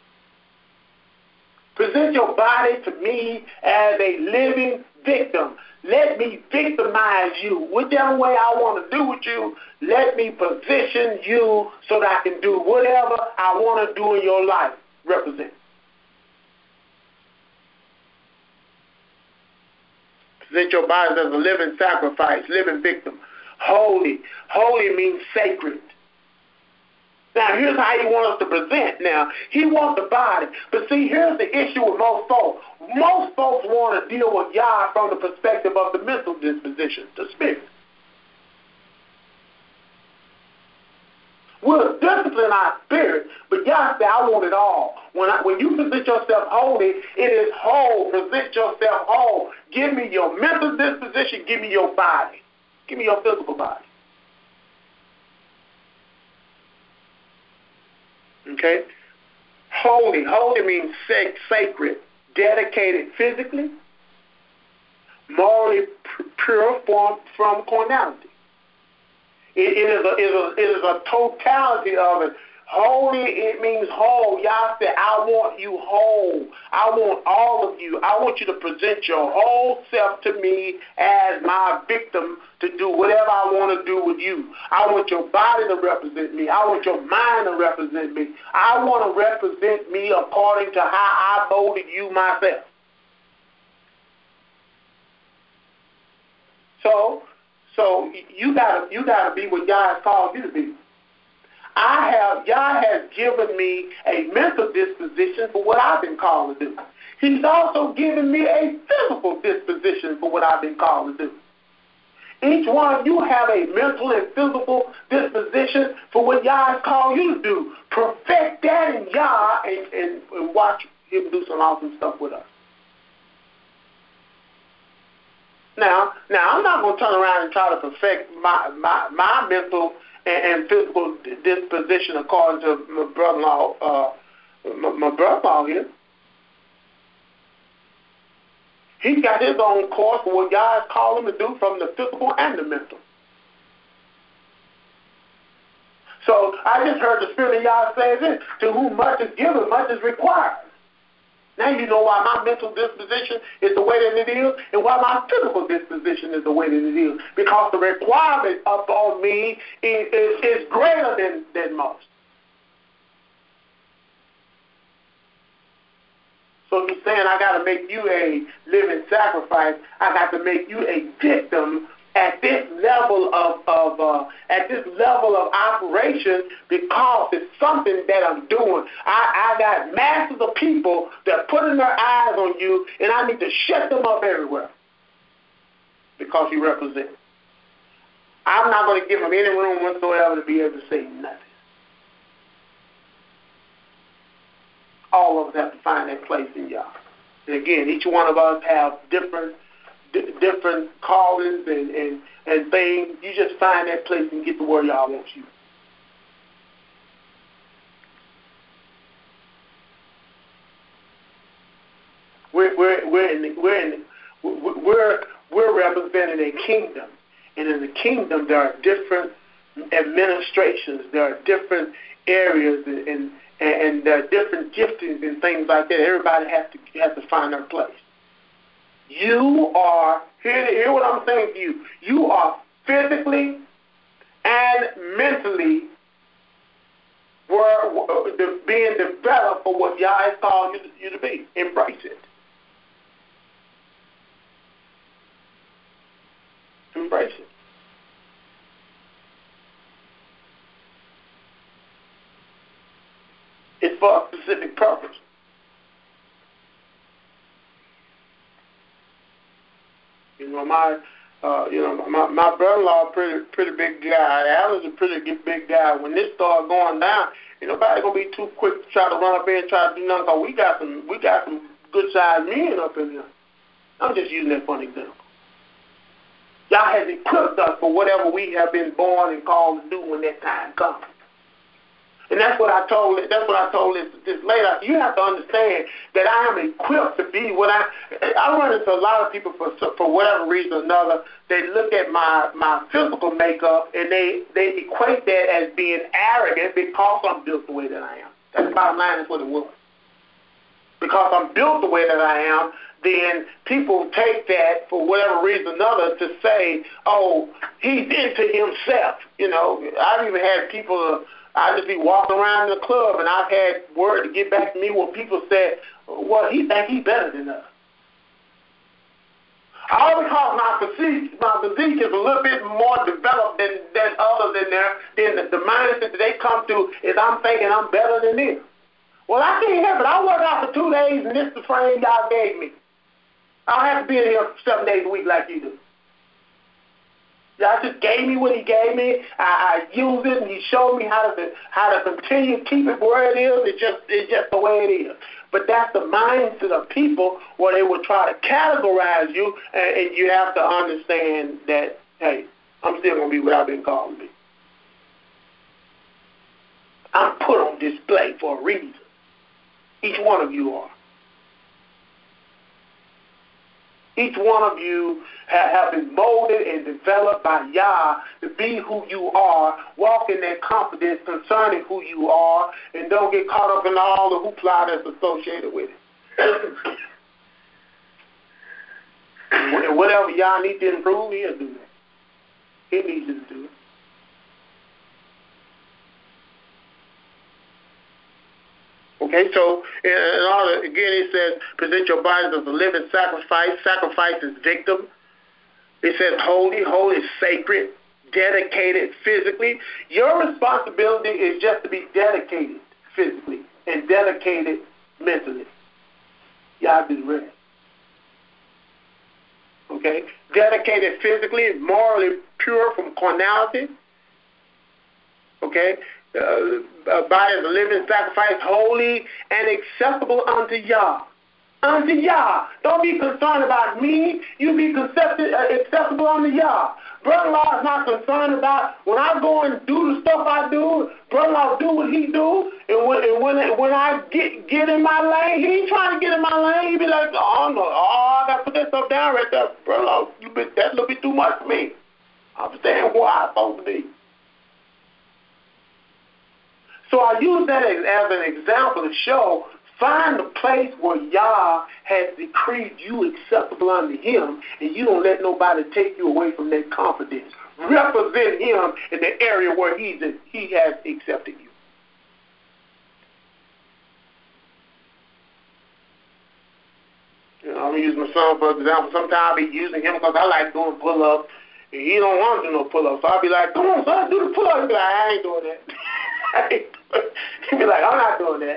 [SPEAKER 1] Present your body to me as a living victim. Let me victimize you. Whichever way I want to do with you, let me position you so that I can do whatever I want to do in your life. Represent. Present your bodies as a living sacrifice, living victim. Holy. Holy means sacred. Now, here's how he wants us to present. Now, he wants the body. But see, here's the issue with most folks. Most folks want to deal with Yah from the perspective of the mental disposition, the spirit. We'll discipline our spirit, but Yah said, I want it all. When you present yourself holy, it is whole. Present yourself whole. Give me your mental disposition. Give me your body. Give me your physical body. Okay? Holy. Holy means sacred, dedicated physically, morally pure from carnality. It is a totality of it. Holy, it means whole. Yah said, I want you whole. I want all of you. I want you to present your whole self to me as my victim to do whatever I want to do with you. I want your body to represent me. I want your mind to represent me. I want to represent me according to how I molded you myself. So you gotta be what Yah has called you to be. Yah has given me a mental disposition for what I've been called to do. He's also given me a physical disposition for what I've been called to do. Each one of you have a mental and physical disposition for what Yah has called you to do. Perfect that in Yah and watch him do some awesome stuff with us. Now, I'm not going to turn around and try to perfect my mental and physical disposition according to my brother-in-law, my brother-in-law here. He's got his own course for what God has called him to do from the physical and the mental. So I just heard the Spirit of Yah say this, to whom much is given, much is required. Now you know why my mental disposition is the way that it is and why my physical disposition is the way that it is. Because the requirement upon me is greater than most. So he's saying I got to make you a living sacrifice. I got to make you a victim at this level of operation because it's something that I'm doing. I got masses of people that are putting their eyes on you, and I need to shut them up everywhere because you represent. I'm not going to give them any room whatsoever to be able to say nothing. All of us have to find that place in Yah. And again, each one of us have different callings and things. You just find that place and get to where Yah wants you. We're representing a kingdom, and in the kingdom there are different administrations, there are different areas, and there are different giftings and things like that. Everybody has to find their place. You are, hear what I'm saying to you. You are physically and mentally being developed for what Yah has called you to be. Embrace it. Embrace it. It's for a specific purpose. My brother-in-law, pretty big guy. Alan's a pretty big guy. When this started going down, nobody gonna be too quick to try to run up here and try to do nothing. Cause we got some good sized men up in here. I'm just using that for an example. Yah has equipped us for whatever we have been born and called to do when that time comes. And that's what I told this lady. You have to understand that I am equipped to be what I run into a lot of people for whatever reason or another. They look at my physical makeup and they equate that as being arrogant because I'm built the way that I am. That's the bottom line. That's what it was. Because I'm built the way that I am, then people take that for whatever reason or another to say, oh, he's into himself. You know, I've even had people. I just be walking around in the club, and I've had word to get back to me where people said, well, he think he's better than us. All because my physique is a little bit more developed than others in there. Then the mindset that they come to is I'm thinking I'm better than them. Well, I can't help it. I work out for 2 days, and this is the frame y'all gave me. I don't have to be in here 7 days a week like you do. God just gave me what he gave me. I used it, and he showed me how to continue to keep it where it is. It's just the way it is. But that's the mindset of people where they will try to categorize you, and you have to understand that, hey, I'm still going to be what I've been called to be. I'm put on display for a reason. Each one of you are. Each one of you have been molded and developed by Yah to be who you are, walk in that confidence concerning who you are, and don't get caught up in all the hoopla that's associated with it. And whatever Yah needs to improve, he'll do that. He needs you to do it. Okay, so in order, again, it says, present your bodies as a living sacrifice. Sacrifice is victim. It says holy. Holy is sacred, dedicated physically. Your responsibility is just to be dedicated physically and dedicated mentally. Y'all be ready. Okay, dedicated physically, morally pure from carnality. Okay. Body as a living sacrifice, holy and acceptable unto Yah. Unto Yah. Don't be concerned about me. You be acceptable unto Yah. Brother-in-law is not concerned about when I go and do the stuff I do. Brother-in-law do what he do. And when I get in my lane, he ain't trying to get in my lane. He be like, oh no, I got to put that stuff down right there. Brother-in-law, that's a little bit too much for me. I understand where I'm supposed to be. So I use that as an example to show, find the place where Yah has decreed you acceptable unto him, and you don't let nobody take you away from that confidence. Represent him in the area where he has accepted you. You know, I'm going to use my son for example. Sometimes I'll be using him because I like doing pull-ups, and he don't want to do no pull-ups. So I'll be like, come on, son, do the pull-ups. He'll be like, I ain't doing that. He'll be like, I'm not doing that.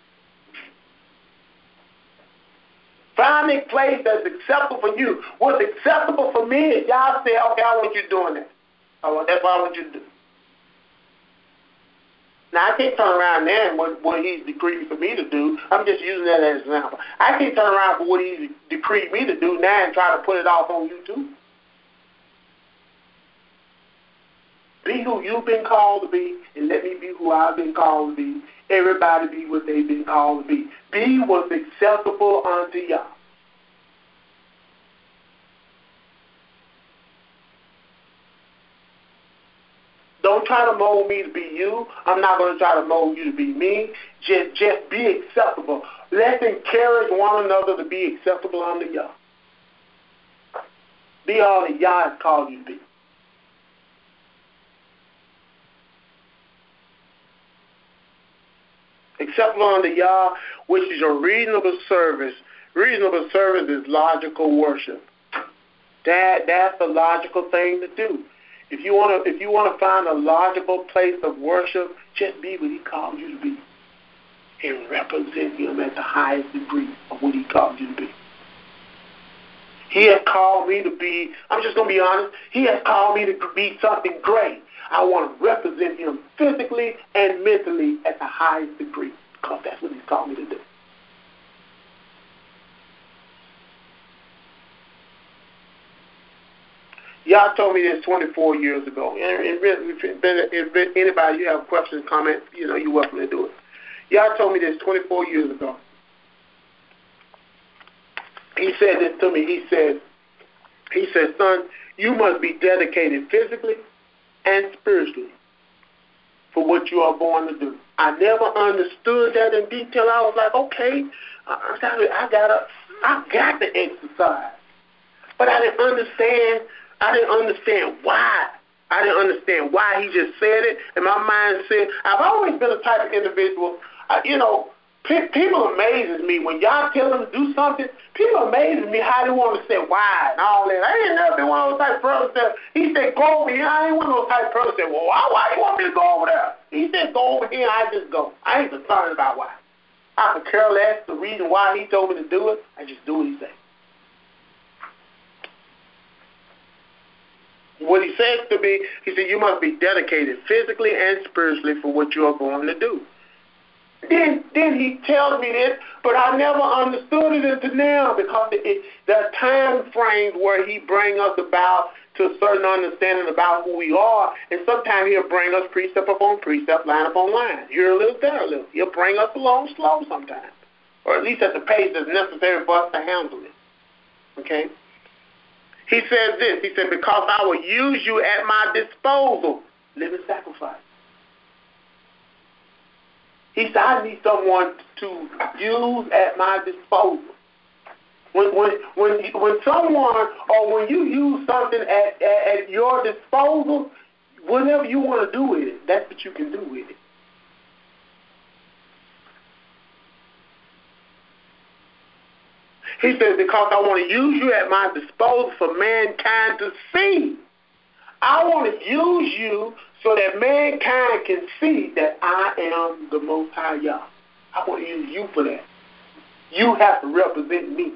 [SPEAKER 1] Find a place that's acceptable for you. What's acceptable for me is y'all say, okay, I want you doing that. That's what I want you to do. Now, I can't turn around there and what he's decreed for me to do. I'm just using that as an example. I can't turn around for what he's decreed me to do now and try to put it off on you too. Be who you've been called to be, and let me be who I've been called to be. Everybody be what they've been called to be. Be what's acceptable unto Yah. Don't try to mold me to be you. I'm not going to try to mold you to be me. Just be acceptable. Let's encourage one another to be acceptable unto Yah. Be all that Yah has called you to be. Acceptable unto Yah, which is your reasonable service. Reasonable service is logical worship. That's a logical thing to do. If you want to find a logical place of worship, just be what he called you to be. And represent him at the highest degree of what he called you to be. He has called me to be, I'm just going to be honest, he has called me to be something great. I want to represent him physically and mentally at the highest degree because that's what he's called me to do. Y'all told me this 24 years ago. And really, if anybody, you have questions, comments, you're welcome to do it. Y'all told me this 24 years ago. He said this to me. He said, son, you must be dedicated physically and spiritually for what you are born to do. I never understood that in detail. I was like, okay, I got to exercise. But I didn't understand why. I didn't understand why he just said it. And my mind said, I've always been a type of individual, people amazes me when y'all tell them to do something. People amazes me how they want to say why and all that. I ain't never been one of those type of persons that he said go over here. I ain't one of those type of persons that well why you want me to go over there? He said go over here. I just go. I ain't concerned about why. I could care less the reason why he told me to do it. I just do what he said. What he says to me, he said you must be dedicated physically and spiritually for what you are going to do. Then he tells me this, but I never understood it until now because there are time frames where he brings us about to a certain understanding about who we are, and sometimes he'll bring us precept upon precept, line upon line. Here a little, there a little. He'll bring us along slow sometimes, or at least at the pace that's necessary for us to handle it. Okay? He says this. He said, because I will use you at my disposal, living sacrifice. He said, I need someone to use at my disposal. When someone or when you use something at your disposal, whatever you want to do with it, that's what you can do with it. He said, because I want to use you at my disposal for mankind to see. I want to use you so that mankind can see that I am the Most High Yah. I want to use you for that. You have to represent me.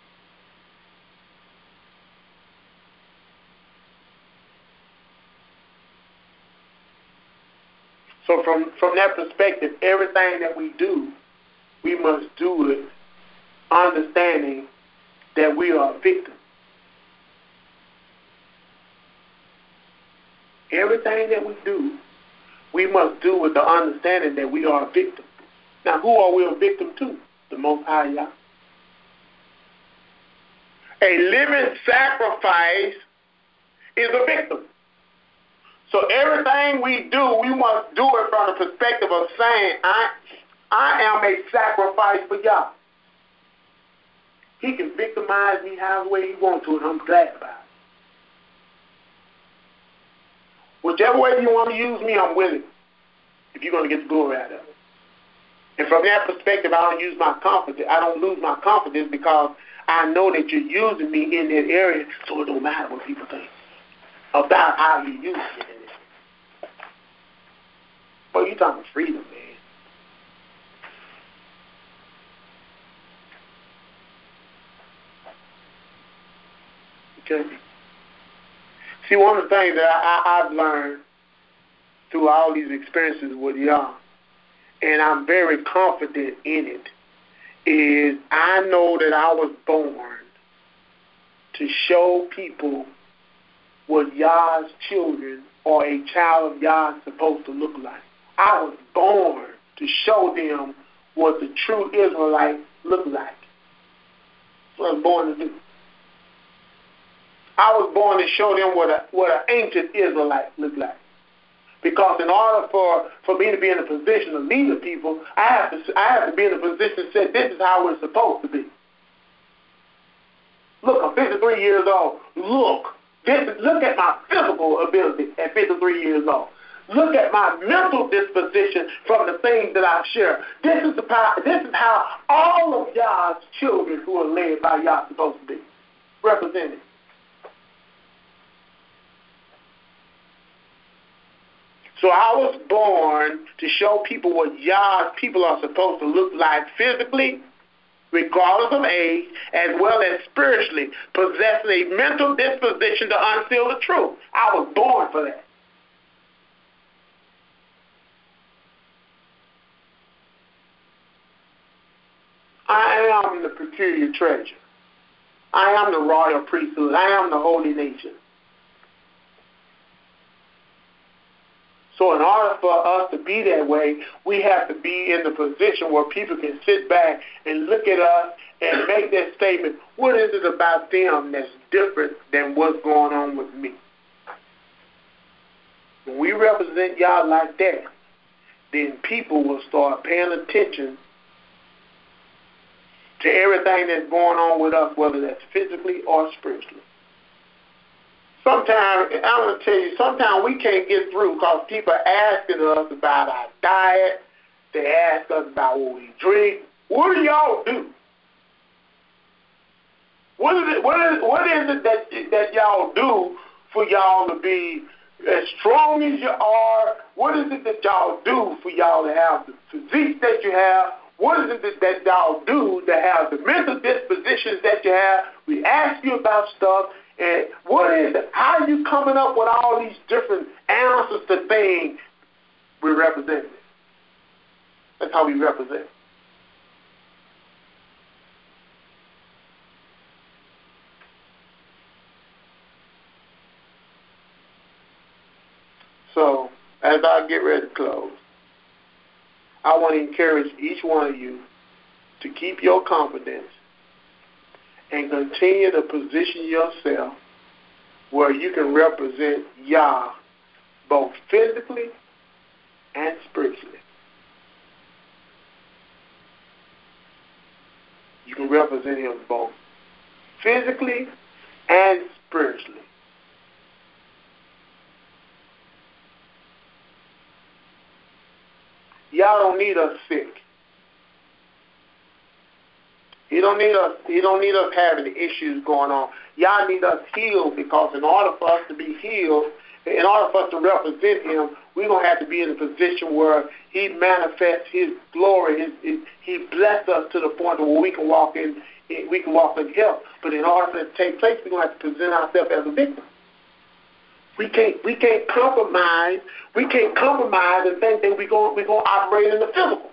[SPEAKER 1] So from that perspective, everything that we do, we must do it understanding that we are a victim. Everything that we do, we must do with the understanding that we are a victim. Now, who are we a victim to? The Most High Yah. A living sacrifice is a victim. So everything we do, we must do it from the perspective of saying, I am a sacrifice for Yah. He can victimize me however way he wants to, and I'm glad about it. Whichever way you want to use me, I'm willing, if you're going to get the glory out of it. And from that perspective, I don't lose my confidence because I know that you're using me in that area, so it don't matter what people think about how you use me in it. Boy, you're talking freedom, man. Okay. See, one of the things that I've learned through all these experiences with y'all, and I'm very confident in it, is I know that I was born to show people what Yah's children or a child of Yah is supposed to look like. I was born to show them what the true Israelite look like. That's what I was born to do. I was born to show them what an ancient Israelite looked like. Because in order for me to be in a position to lead the people, I have to be in a position to say, this is how we're supposed to be. Look, I'm 53 years old. Look at my physical ability at 53 years old. Look at my mental disposition from the things that I've shared. This is how all of Yah's children who are led by Yah are supposed to be represented. So I was born to show people what Yah's people are supposed to look like physically, regardless of age, as well as spiritually, possessing a mental disposition to unseal the truth. I was born for that. I am the peculiar treasure. I am the royal priesthood. I am the holy nation. So in order for us to be that way, we have to be in the position where people can sit back and look at us and make that statement, what is it about them that's different than what's going on with me? When we represent y'all like that, then people will start paying attention to everything that's going on with us, whether that's physically or spiritually. Sometimes, I'm going to tell you, sometimes we can't get through because people are asking us about our diet. They ask us about what we drink. What do y'all do? What is it that y'all do for y'all to be as strong as you are? What is it that y'all do for y'all to have the physique that you have? What is it that y'all do to have the mental dispositions that you have? We ask you about stuff. And what is it? How are you coming up with all these different answers to things we represent? That's how we represent. So, as I get ready to close, I want to encourage each one of you to keep your confidence and continue to position yourself where you can represent Yah both physically and spiritually. You can represent him both physically and spiritually. Y'all don't need us sick. He don't need us having issues going on. Y'all need us healed, because in order for us to be healed, in order for us to represent him, we're going to have to be in a position where he manifests his glory. He blesses us to the point where we can walk in health. But in order for it to take place, we're going to have to present ourselves as a victim. We can't compromise. We can't compromise and think that we're going to operate in the physical.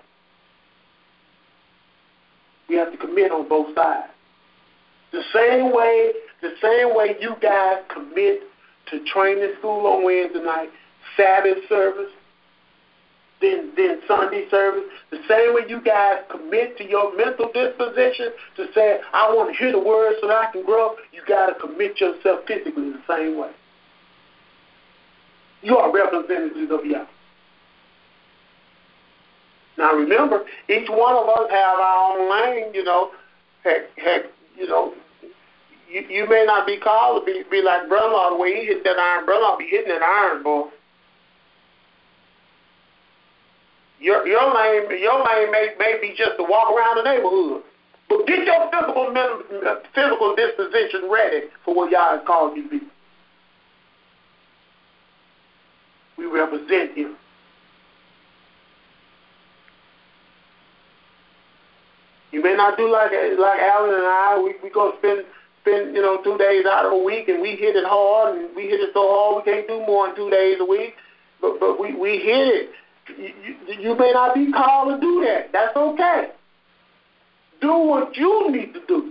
[SPEAKER 1] We have to commit on both sides. The same way you guys commit to training school on Wednesday night, Sabbath service, then Sunday service, the same way you guys commit to your mental disposition to say, I want to hear the word so that I can grow, you got to commit yourself physically the same way. You are representatives of Yah. Now remember, each one of us have our own lane, you may not be called to be like brother-in-law the way he hit that iron. Brother-in-law be hitting that iron, boy. Your lane may be just to walk around the neighborhood. But get your physical disposition ready for what Yah has called you to be. We represent him. You may not do like Alan and I. We go spend 2 days out of a week, and we hit it hard, and we hit it so hard we can't do more than 2 days a week. But we hit it. You may not be called to do that. That's okay. Do what you need to do.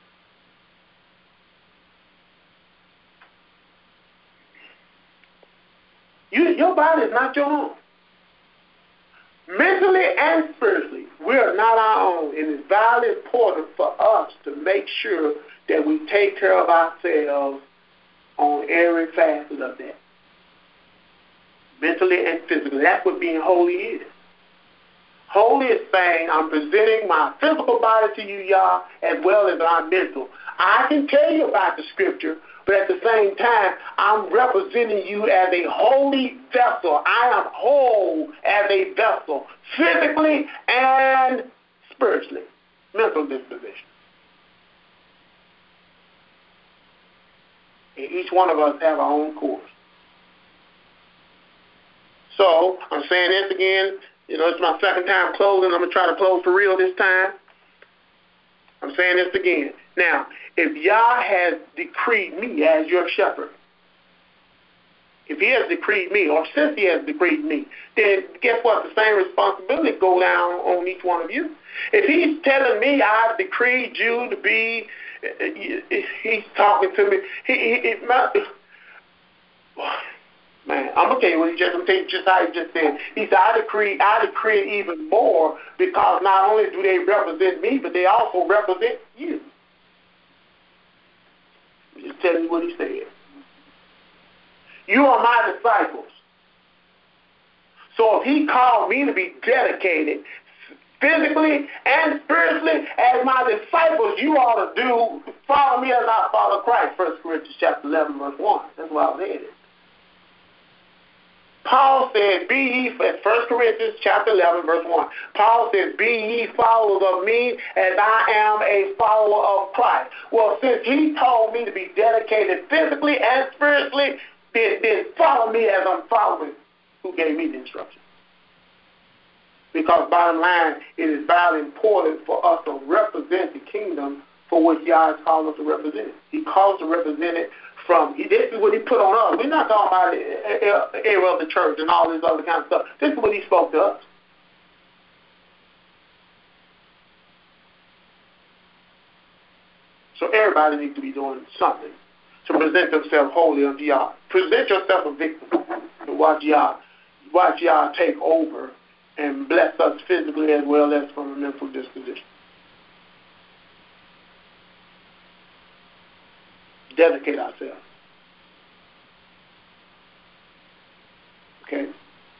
[SPEAKER 1] Your body is not your own. Mentally and spiritually, we are not our own, and it's vitally important for us to make sure that we take care of ourselves on every facet of that. Mentally and physically. That's what being holy is. Holy is saying, I'm presenting my physical body to you, Yah, as well as my mental. I can tell you about the scripture, but at the same time, I'm representing you as a holy vessel. I am whole as a vessel, physically and spiritually. Mental disposition. And each one of us have our own course. So, I'm saying this again. It's my second time closing. I'm going to try to close for real this time. I'm saying this again. Now, if Yah has decreed me as your shepherd, if he has decreed me, or since he has decreed me, then guess what? The same responsibility go down on each one of you. If he's telling me I've decreed you to be, he's talking to me. Man, I'm gonna tell you what he just. I'm tell you just how he just said. He said, I decree even more, because not only do they represent me, but they also represent you. I'm just telling you what he said. You are my disciples. So if he called me to be dedicated physically and spiritually as my disciples, you ought to follow me as I follow Christ. 1 Corinthians chapter 11, verse 1. That's where I was headed. Paul said, be ye, 1 Corinthians chapter 11, verse 1. Paul says, be ye followers of me as I am a follower of Christ. Well, since he told me to be dedicated physically and spiritually, then follow me as I'm following who gave me the instruction. Because bottom line, it is vitally important for us to represent the kingdom for which God has called us to represent it. He calls us to represent it from, this is what he put on us. We're not talking about the era of the church and all this other kind of stuff. This is what he spoke to us. So everybody needs to be doing something to present themselves holy unto Yah. Present yourself a victim and watch Yah take over and bless us physically as well as from a mental disposition. Dedicate ourselves. Okay?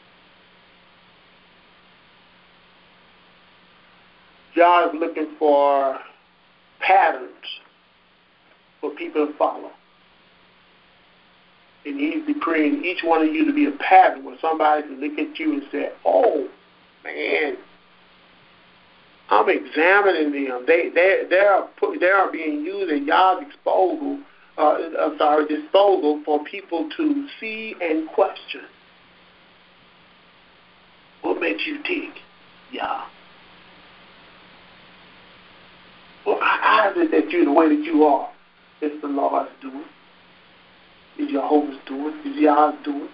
[SPEAKER 1] Yah is looking for patterns for people to follow. And he's decreeing each one of you to be a pattern where somebody can look at you and say, oh, man, I'm examining them. They are being used at Yah's disposal for people to see and question. What makes you tick, Yah? Well, how is it that you're the way that you are? It's the Lord's doing. It's Jehovah's doing. It's Yah's doing.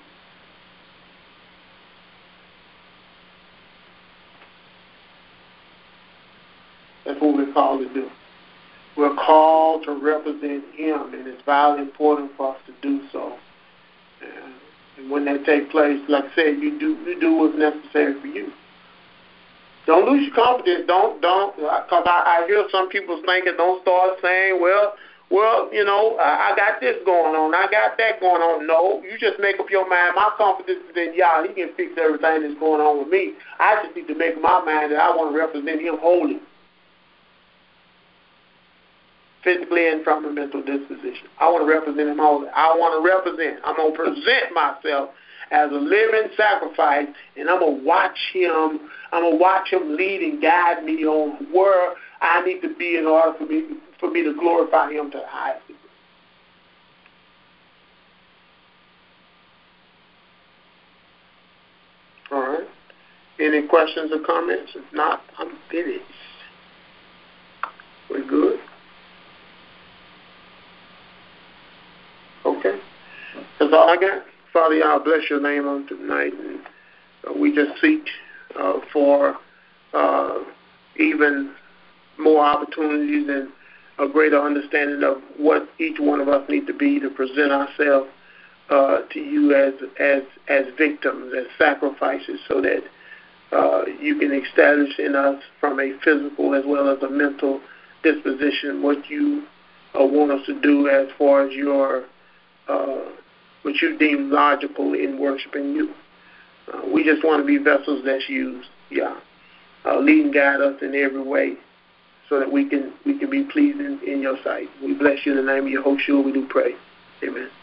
[SPEAKER 1] That's what we're called to do. We're called to represent Him, and it's vitally important for us to do so. And when that takes place, like I said, you do what's necessary for you. Don't lose your confidence. Don't, because I hear some people thinking, don't start saying, well, you know, I got this going on, I got that going on. No, you just make up your mind. My confidence is in Yah. He can fix everything that's going on with me. I just need to make up my mind that I want to represent Him wholly, physically and from a mental disposition. I want to represent Him wholly. I'm going to present myself as a living sacrifice, and I'm going to watch Him. I'm going to watch Him lead and guide me on where I need to be in order for me to glorify Him to the highest degree. All right. Any questions or comments? If not, I'm finished. We're good? Okay. That's all I got. Father, Yah, bless your name on tonight. And we just seek for even more opportunities and a greater understanding of what each one of us need to be to present ourselves to you as victims, as sacrifices, so that you can establish in us from a physical as well as a mental disposition what you want us to do as far as your what you deem logical in worshiping you. We just want to be vessels that's used, Yah. Lead and guide us in every way so that we can be pleasing in your sight. We bless you in the name of Yahushua. We do pray. Amen.